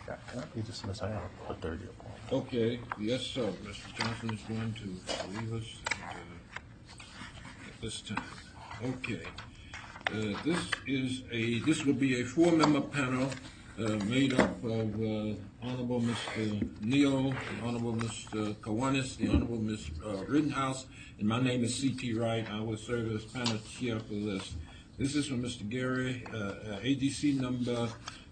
He dismissed. I have a third year point. Okay, yes, sir. Mr. Johnson is going to leave us at this time. Okay. This will be a four-member panel made up of Honorable Mr. Neal, the Honorable Mr. Kawanis, the Honorable Ms. Rittenhouse, and my name is C.T. Wright. I will serve as panel chair for this. This is from Mr. Gary, ADC number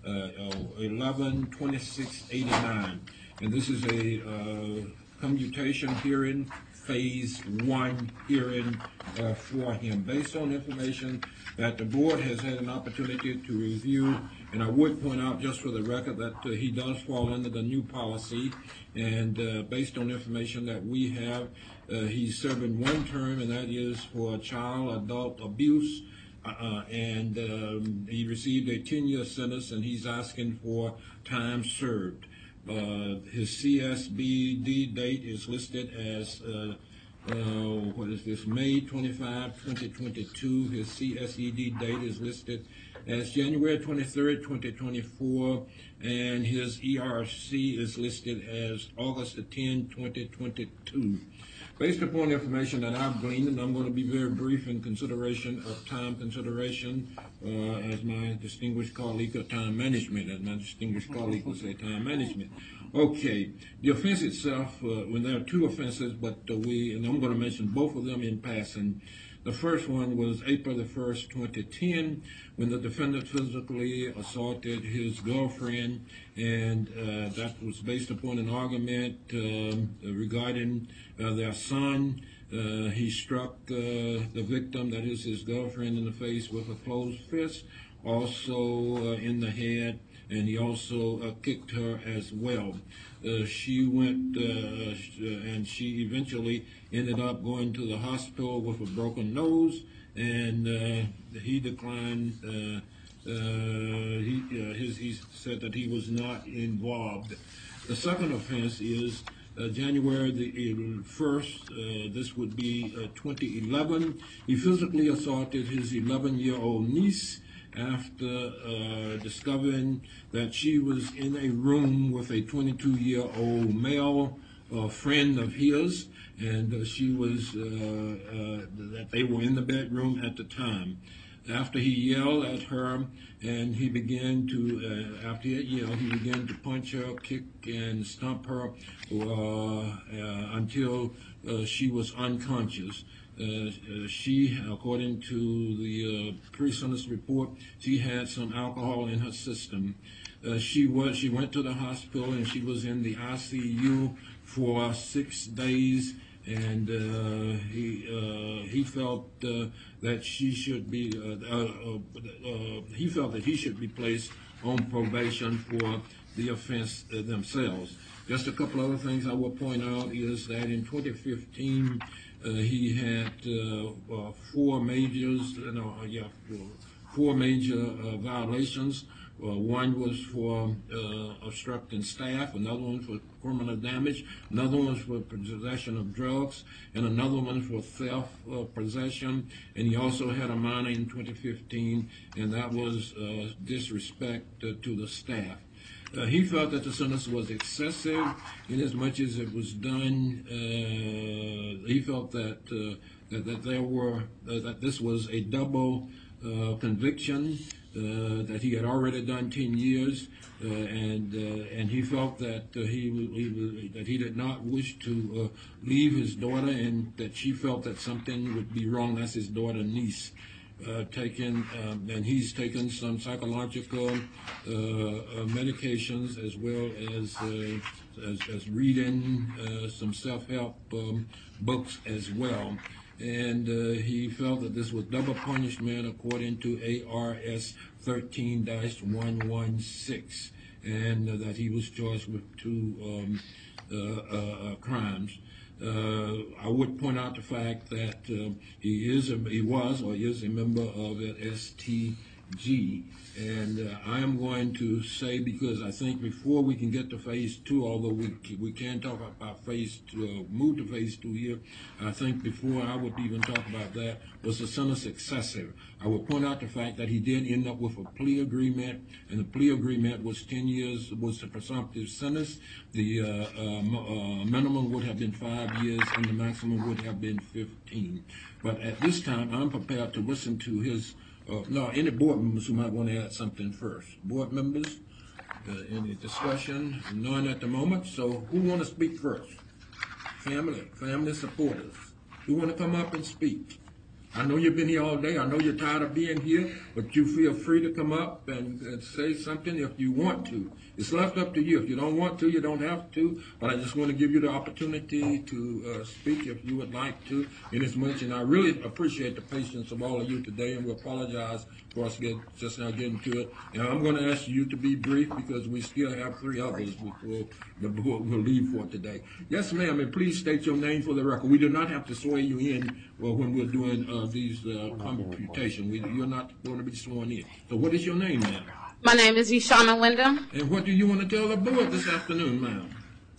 112689, and this is a commutation hearing, phase 1 hearing for him, based on information that the board has had an opportunity to review. And I would point out, just for the record, that he does fall under the new policy, and based on information that we have, he's serving one term, and that is for child adult abuse. And he received a 10-year sentence, and he's asking for time served. His CSBD date is listed as, May 25, 2022. His CSED date is listed as January 23rd, 2024, and his ERC is listed as August 10, 2022. Based upon the information that I've gleaned, and I'm going to be very brief in consideration of time consideration, as my distinguished colleague of time management, as my distinguished colleague would say, time management. Okay, the offense itself, when there are two offenses, but and I'm going to mention both of them in passing. The first one was April the 1st, 2010, when the defendant physically assaulted his girlfriend, and that was based upon an argument regarding their son. He struck the victim, that is his girlfriend, in the face with a closed fist, also in the head, and he also kicked her as well. She went, and she eventually ended up going to the hospital with a broken nose, and he declined. He said that he was not involved. The second offense is January the 1st, this would be 2011. He physically assaulted his 11-year-old niece after discovering that she was in a room with a 22-year-old male friend of his, and she was, that they were in the bedroom at the time. After he yelled at her, and he began to, after he yelled, he began to punch her, kick, and stomp her until she was unconscious. She, according to the pre-sentence report, she had some alcohol in her system. She went to the hospital, and she was in the ICU for 6 days, and he felt that she should be. He felt that he should be placed on probation for the offense themselves. Just a couple other things I will point out is that in 2015. He had four major violations. One was for obstructing staff, another one for criminal damage, another one for possession of drugs, and another one for theft, possession, and he also had a minor in 2015, and that was disrespect to the staff. He felt that the sentence was excessive in as much as it was done. He felt that that this was a double conviction, that he had already done 10 years, and he felt that he did not wish to leave his daughter, and that she felt that something would be wrong. That's his daughter niece. And he's taken some psychological medications, as well as reading some self-help books as well. And he felt that this was double punishment according to ARS 13-116, and that he was charged with two crimes. I would point out the fact that he was a member of the STLC, G. And I am going to say, because I think before we can get to phase 2, although we can talk about phase 2, move to phase 2 here, I think before I would even talk about that, was the sentence excessive. I would point out the fact that he did end up with a plea agreement, and the plea agreement was 10 years, was the presumptive sentence. The minimum would have been 5 years, and the maximum would have been 15. But at this time, I'm prepared to listen to his no, any board members who might want to add something first. Board members, any discussion? None at the moment. So who want to speak first? Family supporters. Who want to come up and speak? I know you've been here all day. I know you're tired of being here, but you feel free to come up and say something if you want to. It's left up to you. If you don't want to, you don't have to. But I just want to give you the opportunity to speak if you would like to. Inasmuch, and I really appreciate the patience of all of you today, and we apologize for us just now getting to it. And I'm going to ask you to be brief because we still have 3 others before the board will leave for today. Yes, ma'am, and please state your name for the record. We do not have to swear you in when we're doing these computation. You're not going to be sworn in. So what is your name, ma'am? My name is Yeshana Wyndham. And what do you want to tell the board this afternoon, ma'am?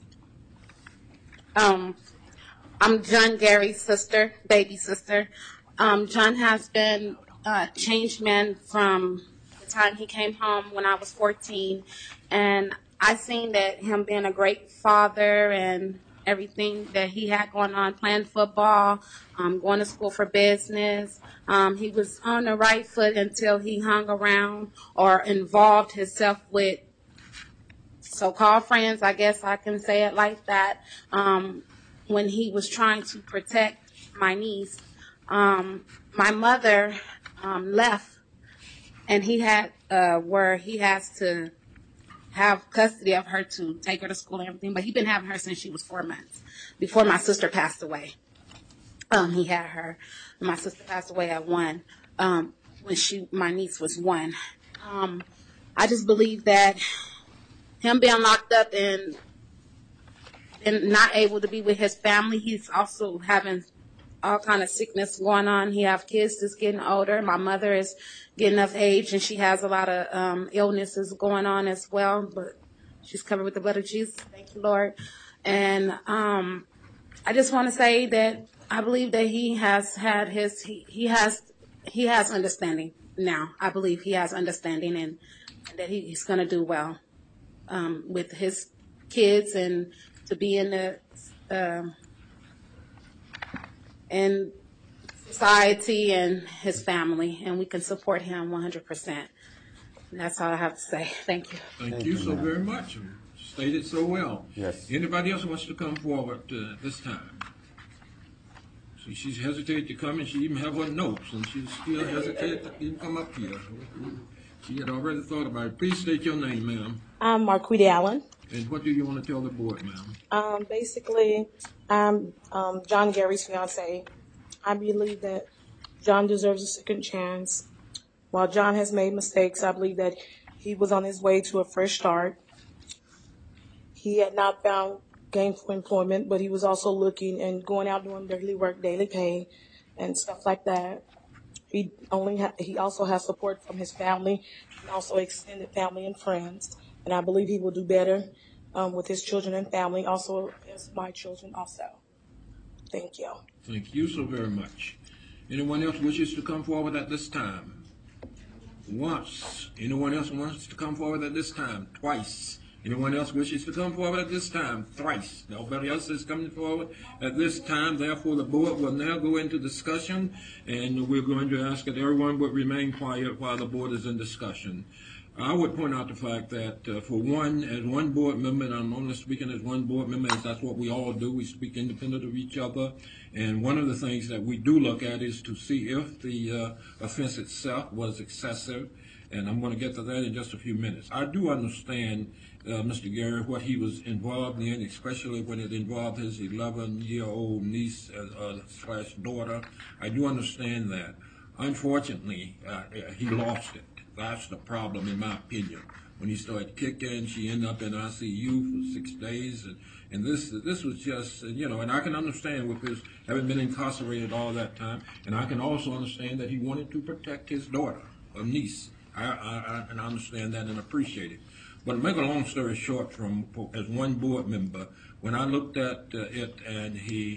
I'm John Gary's sister, baby sister. John has been a changed man from the time he came home when I was 14. And I seen that him being a great father and everything that he had going on, playing football, going to school for business. He was on the right foot until he hung around or involved himself with so-called friends, I guess I can say it like that, when he was trying to protect my niece. My mother left, and he had where he has to have custody of her to take her to school and everything, but he'd been having her since she was 4 months, before my sister passed away. He had her. My sister passed away at 1, when my niece was 1. I just believe that him being locked up and not able to be with his family, he's also having all kind of sickness going on. He have kids that's getting older. My mother is getting of age, and she has a lot of illnesses going on as well, but she's covered with the blood of Jesus. Thank you, Lord. And I just want to say that I believe that he has had he has understanding now. I believe he has understanding, and that he's going to do well with his kids and to be in the in society and his family, and we can support him 100%. And that's all I have to say. Thank you. Thank you so very much. You stated so well. Yes. Anybody else wants to come forward this time? See, she's hesitated to come, and she even have her notes, and she's still hesitated to even come up here. She had already thought about it. Please state your name, ma'am. I'm Marquita Allen. And what do you want to tell the board, ma'am? Basically, I'm John Gary's fiance. I believe that John deserves a second chance. While John has made mistakes, I believe that he was on his way to a fresh start. He had not found gainful employment, but he was also looking and going out doing daily work, daily pay, and stuff like that. He also has support from his family and also extended family and friends. And I believe he will do better with his children and family, also as my children also. Thank you. Thank you so very much. Anyone else wishes to come forward at this time? Once. Anyone else wants to come forward at this time? Twice. Anyone else wishes to come forward at this time? Thrice. Nobody else is coming forward at this time. Therefore, the board will now go into discussion, and we're going to ask that everyone would remain quiet while the board is in discussion. I would point out the fact that, for one, as one board member, and I'm only speaking as one board member, as that's what we all do. We speak independent of each other. And one of the things that we do look at is to see if the offense itself was excessive. And I'm going to get to that in just a few minutes. I do understand, Mr. Gary, what he was involved in, especially when it involved his 11-year-old niece slash daughter. I do understand that. Unfortunately, he lost it. That's the problem, in my opinion. When he started kicking, she ended up in ICU for 6 days, and this was just, and I can understand with his having been incarcerated all that time, and I can also understand that he wanted to protect his daughter, a niece, And I understand that and appreciate it. But to make a long story short, as one board member, when I looked at it and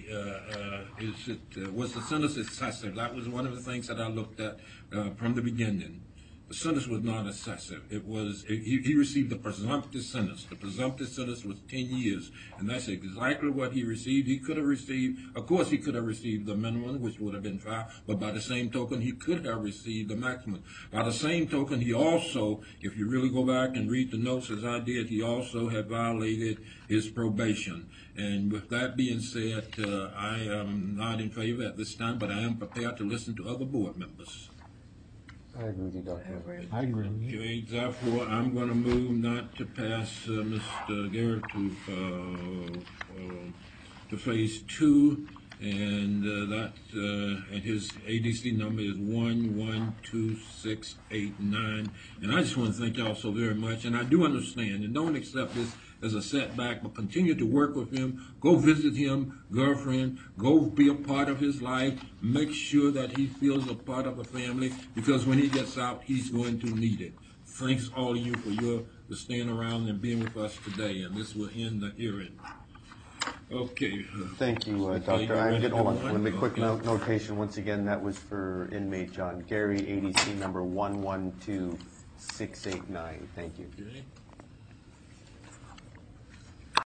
was the sentence excessive? That was one of the things that I looked at from the beginning. The sentence was not excessive. It was he received the presumptive sentence. The presumptive sentence was 10 years, and that's exactly what he received. He could have received, of course, he could have received the minimum, which would have been 5. But by the same token, he could have received the maximum. By the same token, he also, if you really go back and read the notes as I did, he also had violated his probation. And with that being said, I am not in favor at this time, but I am prepared to listen to other board members. I agree with you, Dr. I agree with you. Okay, therefore, I'm going to move not to pass Mr. Garrett to phase 2, and and his ADC number is 112689. And I just want to thank y'all so very much. And I do understand, and don't accept this as a setback, but continue to work with him. Go visit him, girlfriend. Go be a part of his life. Make sure that he feels a part of a family, because when he gets out, he's going to need it. Thanks all of you for staying around and being with us today, and this will end the hearing. Okay. Thank you, Doctor. Hold on. Let me quick notation. Once again, that was for inmate John Gary, ADC number 112689. Thank you. Okay.